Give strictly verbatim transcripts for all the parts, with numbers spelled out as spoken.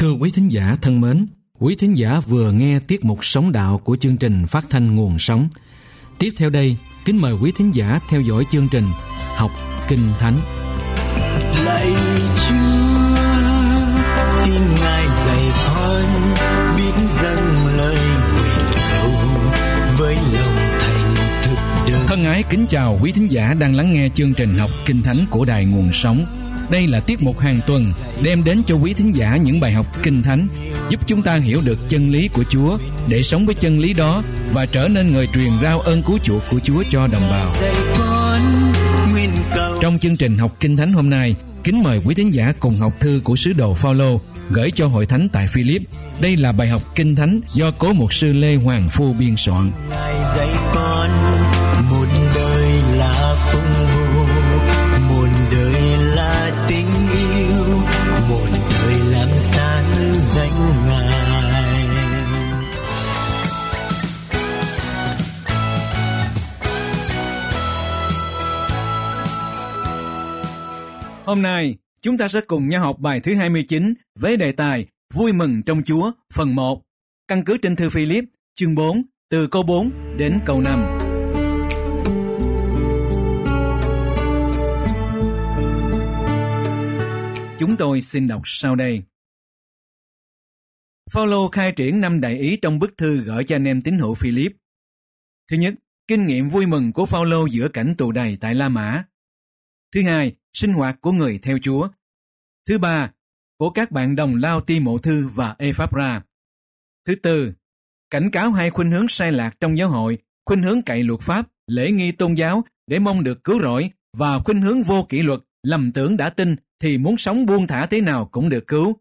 Thưa quý thính giả thân mến, quý thính giả vừa nghe tiết mục Sống Đạo của chương trình phát thanh Nguồn Sống. Tiếp theo đây, kính mời quý thính giả theo dõi chương trình Học Kinh Thánh. Lạy Chúa, xin Ngài dạy con biết dâng lời nguyện cầu với lòng thành thực đơn. Thân ái kính chào quý thính giả đang lắng nghe chương trình Học Kinh Thánh của Đài Nguồn Sống. Đây là tiết mục hàng tuần đem đến cho quý thính giả những bài học Kinh Thánh giúp chúng ta hiểu được chân lý của Chúa để sống với chân lý đó và trở nên người truyền rao ơn cứu chuộc của Chúa cho đồng bào. Trong chương trình Học Kinh Thánh hôm nay, kính mời quý thính giả cùng học thư của sứ đồ Phao-lô gửi cho hội thánh tại Philip. Đây là bài học Kinh Thánh do cố mục sư Lê Hoàng Phu biên soạn. Ngài dạy con một đời là phụng vụ, một đời là tình yêu, một đời làm sáng danh Ngài. Hôm nay, chúng ta sẽ cùng nhau học bài thứ hai mươi chín với đề tài Vui mừng trong Chúa, phần một, căn cứ trên thư Philip, chương bốn, từ câu bốn đến câu năm. Chúng tôi xin đọc sau đây. Phao-lô khai triển năm đại ý trong bức thư gửi cho anh em tín hữu Philip. Thứ nhất, kinh nghiệm vui mừng của Phao-lô giữa cảnh tù đầy tại La Mã. Thứ hai, sinh hoạt của người theo Chúa. Thứ ba, của các bạn đồng lao Ti-mô-thư và Ê-pháp-ra. Thứ tư, cảnh cáo hai khuynh hướng sai lạc trong giáo hội, khuynh hướng cậy luật pháp, lễ nghi tôn giáo để mong được cứu rỗi và khuynh hướng vô kỷ luật, lầm tưởng đã tin thì muốn sống buông thả thế nào cũng được cứu.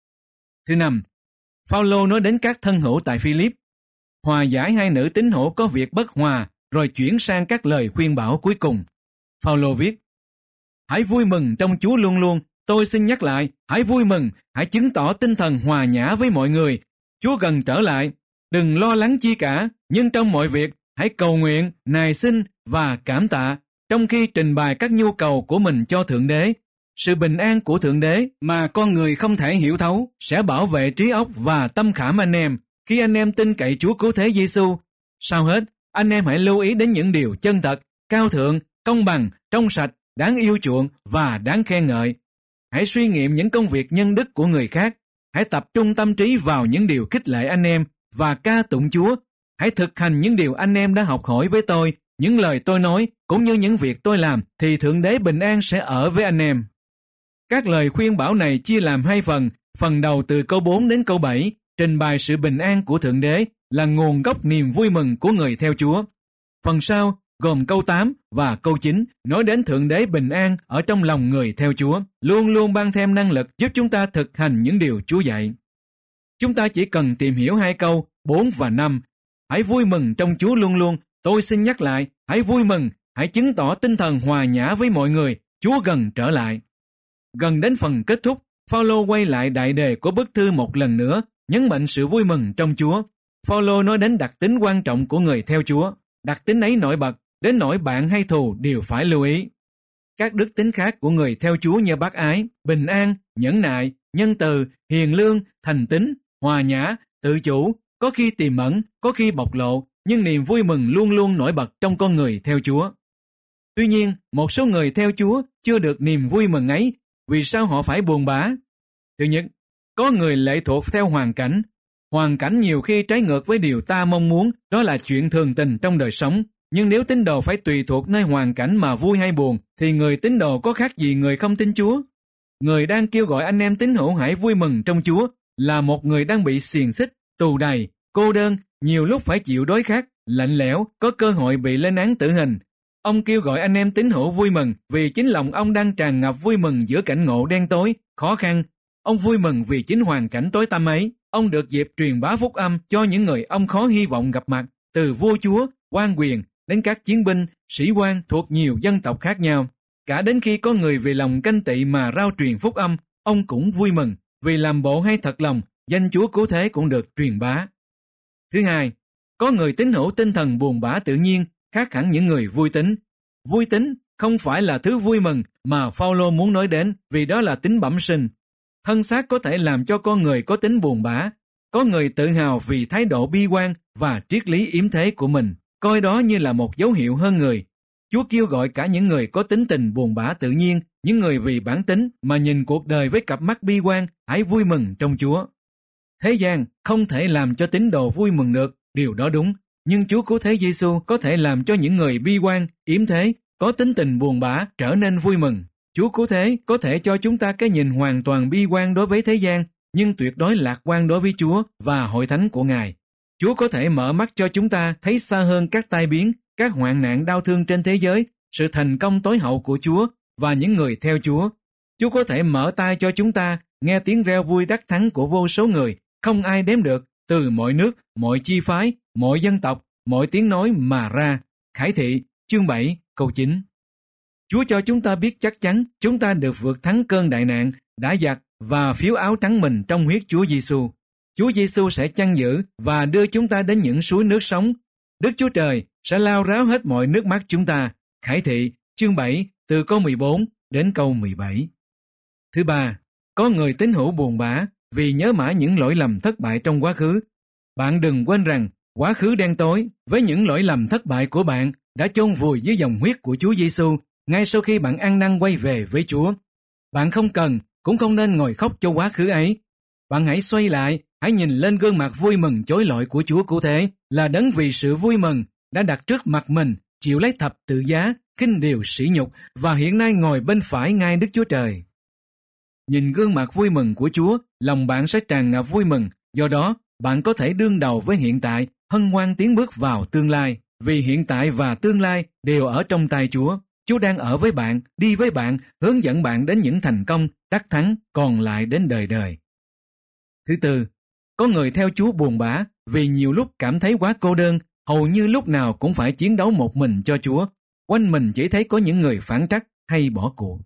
Thứ năm, Phao-lô nói đến các thân hữu tại Philip, hòa giải hai nữ tín hữu có việc bất hòa, rồi chuyển sang các lời khuyên bảo cuối cùng. Phao-lô viết: Hãy vui mừng trong Chúa luôn luôn. Tôi xin nhắc lại, hãy vui mừng, hãy chứng tỏ tinh thần hòa nhã với mọi người. Chúa gần trở lại, đừng lo lắng chi cả, nhưng trong mọi việc, hãy cầu nguyện, nài xin và cảm tạ, trong khi trình bày các nhu cầu của mình cho Thượng Đế. Sự bình an của Thượng Đế mà con người không thể hiểu thấu sẽ bảo vệ trí óc và tâm khảm anh em khi anh em tin cậy Chúa Cứu Thế Giêsu. Sau hết, anh em hãy lưu ý đến những điều chân thật, cao thượng, công bằng, trong sạch, đáng yêu chuộng và đáng khen ngợi. Hãy suy nghiệm những công việc nhân đức của người khác. Hãy tập trung tâm trí vào những điều khích lệ anh em và ca tụng Chúa. Hãy thực hành những điều anh em đã học hỏi với tôi, những lời tôi nói cũng như những việc tôi làm, thì Thượng Đế bình an sẽ ở với anh em. Các lời khuyên bảo này chia làm hai phần. Phần đầu từ câu bốn đến câu bảy trình bày sự bình an của Thượng Đế là nguồn gốc niềm vui mừng của người theo Chúa. Phần sau gồm câu tám và câu chín nói đến Thượng Đế bình an ở trong lòng người theo Chúa, luôn luôn ban thêm năng lực giúp chúng ta thực hành những điều Chúa dạy. Chúng ta chỉ cần tìm hiểu hai câu bốn và năm. Hãy vui mừng trong Chúa luôn luôn. Tôi xin nhắc lại, hãy vui mừng, hãy chứng tỏ tinh thần hòa nhã với mọi người. Chúa gần trở lại. Gần đến phần kết thúc, Phao-lô quay lại đại đề của bức thư một lần nữa, nhấn mạnh sự vui mừng trong Chúa. Phao-lô nói đến đặc tính quan trọng của người theo Chúa. Đặc tính ấy nổi bật, đến nỗi bạn hay thù đều phải lưu ý. Các đức tính khác của người theo Chúa như bác ái, bình an, nhẫn nại, nhân từ, hiền lương, thành tín, hòa nhã, tự chủ, có khi tiềm ẩn, có khi bộc lộ, nhưng niềm vui mừng luôn luôn nổi bật trong con người theo Chúa. Tuy nhiên, một số người theo Chúa chưa được niềm vui mừng ấy, vì sao họ phải buồn bã? Thứ nhất, có người lệ thuộc theo hoàn cảnh. Hoàn cảnh nhiều khi trái ngược với điều ta mong muốn, đó là chuyện thường tình trong đời sống. Nhưng nếu tín đồ phải tùy thuộc nơi hoàn cảnh mà vui hay buồn, thì người tín đồ có khác gì người không tin Chúa? Người đang kêu gọi anh em tín hữu hãy vui mừng trong Chúa là một người đang bị xiềng xích, tù đầy, cô đơn, nhiều lúc phải chịu đối khắc, lạnh lẽo, có cơ hội bị lên án tử hình. Ông kêu gọi anh em tín hữu vui mừng vì chính lòng ông đang tràn ngập vui mừng giữa cảnh ngộ đen tối, khó khăn. Ông vui mừng vì chính hoàn cảnh tối tăm ấy, ông được dịp truyền bá phúc âm cho những người ông khó hy vọng gặp mặt, từ vua chúa, quan quyền đến các chiến binh, sĩ quan thuộc nhiều dân tộc khác nhau. Cả đến khi có người vì lòng ganh tị mà rao truyền phúc âm, ông cũng vui mừng, vì làm bộ hay thật lòng, danh Chúa Cứu Thế cũng được truyền bá. Thứ hai, có người tín hữu tinh thần buồn bã tự nhiên, khác hẳn những người vui tính. Vui tính không phải là thứ vui mừng mà Phao-lô muốn nói đến, vì đó là tính bẩm sinh. Thân xác có thể làm cho con người có tính buồn bã. Có người tự hào vì thái độ bi quan và triết lý yếm thế của mình, coi đó như là một dấu hiệu hơn người. Chúa kêu gọi cả những người có tính tình buồn bã tự nhiên, những người vì bản tính mà nhìn cuộc đời với cặp mắt bi quan, hãy vui mừng trong Chúa. Thế gian không thể làm cho tín đồ vui mừng được, điều đó đúng, nhưng Chúa Cứu Thế Giêsu có thể làm cho những người bi quan, yếm thế, có tính tình buồn bã trở nên vui mừng. Chúa Cứu Thế có thể cho chúng ta cái nhìn hoàn toàn bi quan đối với thế gian, nhưng tuyệt đối lạc quan đối với Chúa và hội thánh của Ngài. Chúa có thể mở mắt cho chúng ta thấy xa hơn các tai biến, các hoạn nạn đau thương trên thế giới, sự thành công tối hậu của Chúa và những người theo Chúa. Chúa có thể mở tai cho chúng ta nghe tiếng reo vui đắc thắng của vô số người, không ai đếm được, từ mọi nước, mọi chi phái, mọi dân tộc, mọi tiếng nói mà ra. Khải Thị, chương bảy, câu chín. Chúa cho chúng ta biết chắc chắn chúng ta được vượt thắng cơn đại nạn, đã giặt và phiếu áo trắng mình trong huyết Chúa Giêsu. Chúa Giêsu sẽ chăn giữ và đưa chúng ta đến những suối nước sống. Đức Chúa Trời sẽ lau ráo hết mọi nước mắt chúng ta. Khải Thị, chương bảy, từ câu mười bốn đến câu mười bảy. Thứ ba, có người tín hữu buồn bã vì nhớ mãi những lỗi lầm thất bại trong quá khứ. Bạn đừng quên rằng quá khứ đen tối với những lỗi lầm thất bại của bạn đã chôn vùi dưới dòng huyết của Chúa Giêsu ngay sau khi bạn ăn năn quay về với Chúa. Bạn không cần, cũng không nên ngồi khóc cho quá khứ ấy. Bạn hãy xoay lại, hãy nhìn lên gương mặt vui mừng chối lỗi của Chúa Cứu Thế, là đấng vì sự vui mừng đã đặt trước mặt mình, chịu lấy thập tự giá, khinh điều sỉ nhục và hiện nay ngồi bên phải ngai Đức Chúa Trời. Nhìn gương mặt vui mừng của Chúa, lòng bạn sẽ tràn ngập vui mừng, do đó bạn có thể đương đầu với hiện tại, hân hoan tiến bước vào tương lai, vì hiện tại và tương lai đều ở trong tay Chúa. Chúa đang ở với bạn, đi với bạn, hướng dẫn bạn đến những thành công, đắc thắng còn lại đến đời đời. Thứ tư, có người theo Chúa buồn bã vì nhiều lúc cảm thấy quá cô đơn, hầu như lúc nào cũng phải chiến đấu một mình cho Chúa. Quanh mình chỉ thấy có những người phản trắc hay bỏ cuộc.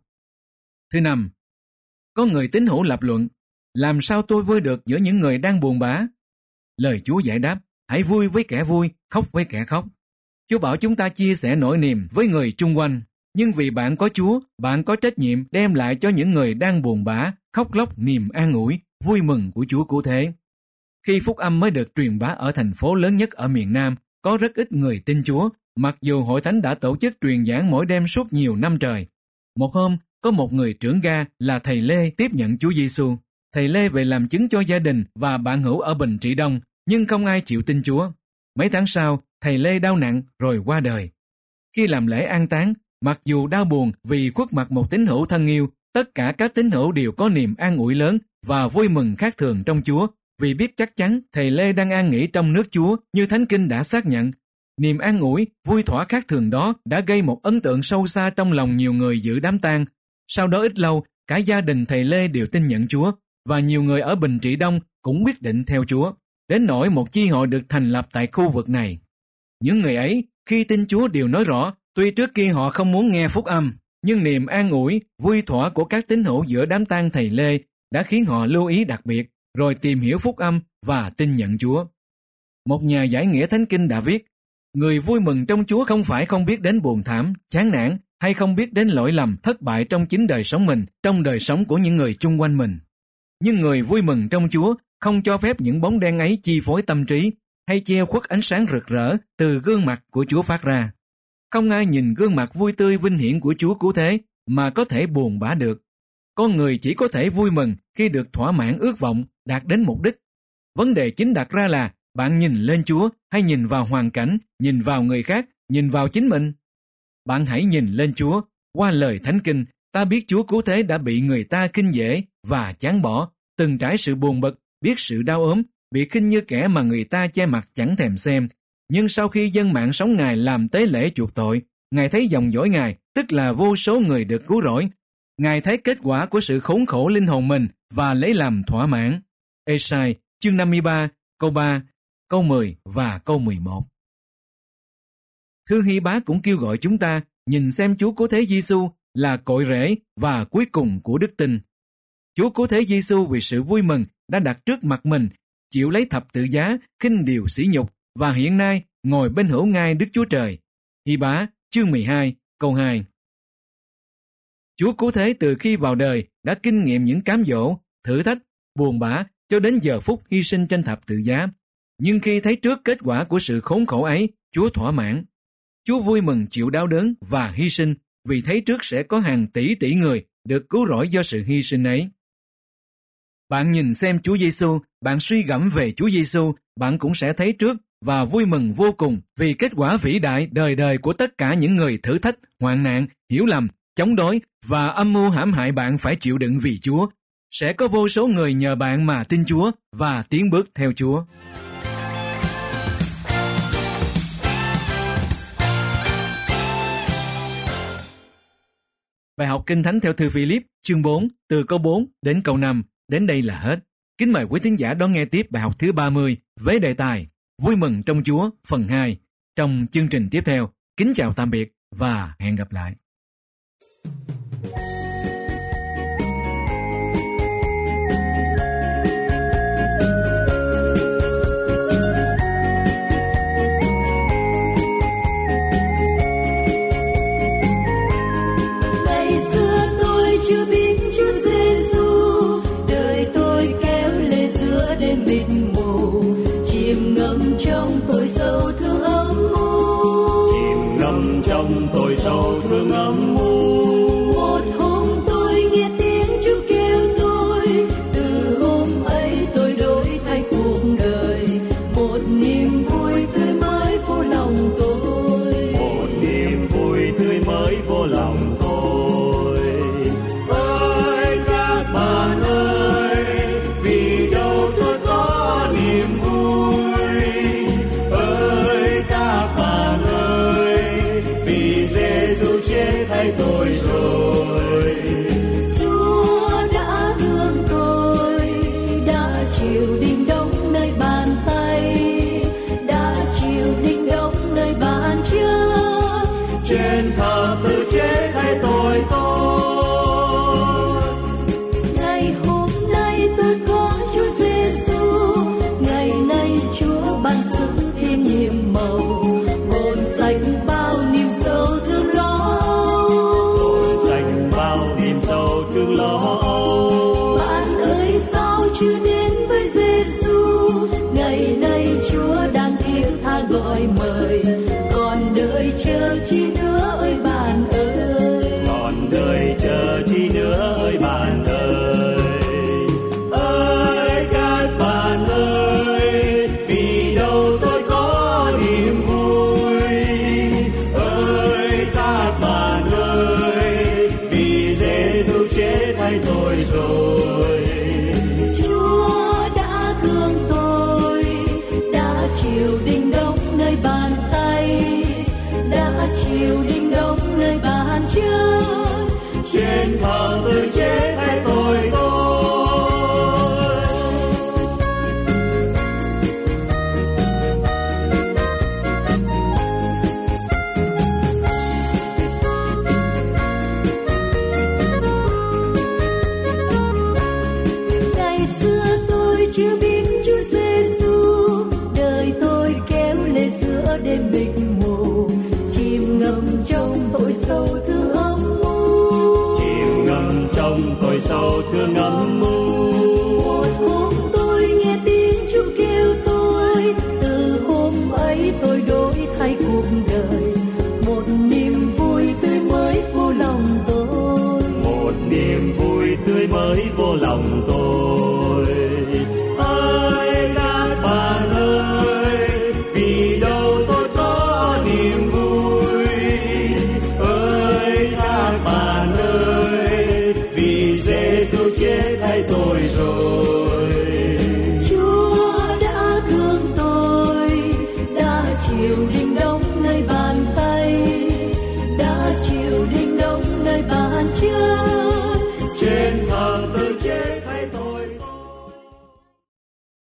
Thứ năm, có người tín hữu lập luận, làm sao tôi vui được giữa những người đang buồn bã? Lời Chúa giải đáp, hãy vui với kẻ vui, khóc với kẻ khóc. Chúa bảo chúng ta chia sẻ nỗi niềm với người chung quanh, nhưng vì bạn có Chúa, bạn có trách nhiệm đem lại cho những người đang buồn bã, khóc lóc niềm an ủi, vui mừng của Chúa Cứu Thế. Khi phúc âm mới được truyền bá ở thành phố lớn nhất ở miền Nam, có rất ít người tin Chúa, mặc dù hội thánh đã tổ chức truyền giảng mỗi đêm suốt nhiều năm trời. Một hôm, có một người trưởng ga là thầy Lê tiếp nhận Chúa Giêsu. Thầy Lê về làm chứng cho gia đình và bạn hữu ở Bình Trị Đông, nhưng không ai chịu tin Chúa. Mấy tháng sau, thầy Lê đau nặng rồi qua đời. Khi làm lễ an táng, mặc dù đau buồn vì khuất mặt một tín hữu thân yêu, tất cả các tín hữu đều có niềm an ủi lớn và vui mừng khác thường trong Chúa, vì biết chắc chắn thầy Lê đang an nghỉ trong nước Chúa như Thánh Kinh đã xác nhận. Niềm an ủi, vui thỏa khác thường đó đã gây một ấn tượng sâu xa trong lòng nhiều người dự đám tang. Sau đó ít lâu, cả gia đình thầy Lê đều tin nhận Chúa, và nhiều người ở Bình Trị Đông cũng quyết định theo Chúa. Đến nỗi một chi hội được thành lập tại khu vực này. Những người ấy, khi tin Chúa đều nói rõ, tuy trước kia họ không muốn nghe phúc âm, nhưng niềm an ủi, vui thỏa của các tín hữu giữa đám tang thầy Lê đã khiến họ lưu ý đặc biệt, rồi tìm hiểu phúc âm và tin nhận Chúa. Một nhà giải nghĩa Thánh Kinh đã viết, người vui mừng trong Chúa không phải không biết đến buồn thảm, chán nản hay không biết đến lỗi lầm, thất bại trong chính đời sống mình, trong đời sống của những người chung quanh mình. Nhưng người vui mừng trong Chúa không cho phép những bóng đen ấy chi phối tâm trí hay che khuất ánh sáng rực rỡ từ gương mặt của Chúa phát ra. Không ai nhìn gương mặt vui tươi vinh hiển của Chúa Cứu Thế mà có thể buồn bã được. Con người chỉ có thể vui mừng khi được thỏa mãn ước vọng, đạt đến mục đích. Vấn đề chính đặt ra là bạn nhìn lên Chúa hay nhìn vào hoàn cảnh, nhìn vào người khác, nhìn vào chính mình. Bạn hãy nhìn lên Chúa. Qua lời Thánh Kinh, ta biết Chúa Cứu Thế đã bị người ta khinh dễ và chán bỏ, từng trải sự buồn bực, biết sự đau ốm, bị khinh như kẻ mà người ta che mặt chẳng thèm xem. Nhưng sau khi dân mạng sống Ngài làm tế lễ chuộc tội, Ngài thấy dòng dõi Ngài, tức là vô số người được cứu rỗi. Ngài thấy kết quả của sự khốn khổ linh hồn mình và lấy làm thỏa mãn. Ê-sai, chương năm mươi ba, câu ba, câu mười và câu mười một. Thư Hy Bá cũng kêu gọi chúng ta nhìn xem Chúa Cứu Thế Giêsu là cội rễ và cuối cùng của đức tin. Chúa Cứu Thế Giêsu vì sự vui mừng đã đặt trước mặt mình, chịu lấy thập tự giá, khinh điều sỉ nhục và hiện nay ngồi bên hữu ngai Đức Chúa Trời. Hy Bá, chương mười hai, câu hai. Chúa Cứu Thế từ khi vào đời đã kinh nghiệm những cám dỗ, thử thách, buồn bã cho đến giờ phút hy sinh trên thập tự giá. Nhưng khi thấy trước kết quả của sự khốn khổ ấy, Chúa thỏa mãn. Chúa vui mừng chịu đau đớn và hy sinh vì thấy trước sẽ có hàng tỷ tỷ người được cứu rỗi do sự hy sinh ấy. Bạn nhìn xem Chúa Giêsu, bạn suy gẫm về Chúa Giêsu, bạn cũng sẽ thấy trước và vui mừng vô cùng vì kết quả vĩ đại đời đời của tất cả những người thử thách, hoạn nạn, hiểu lầm, chống đối và âm mưu hãm hại bạn phải chịu đựng vì Chúa. Sẽ có vô số người nhờ bạn mà tin Chúa và tiến bước theo Chúa. Bài học Kinh Thánh theo thư Philip chương bốn từ câu bốn đến câu năm đến đây là hết. Kính mời quý thính giả đón nghe tiếp bài học thứ ba mươi với đề tài Vui mừng trong Chúa phần hai trong chương trình tiếp theo. Kính chào tạm biệt và hẹn gặp lại.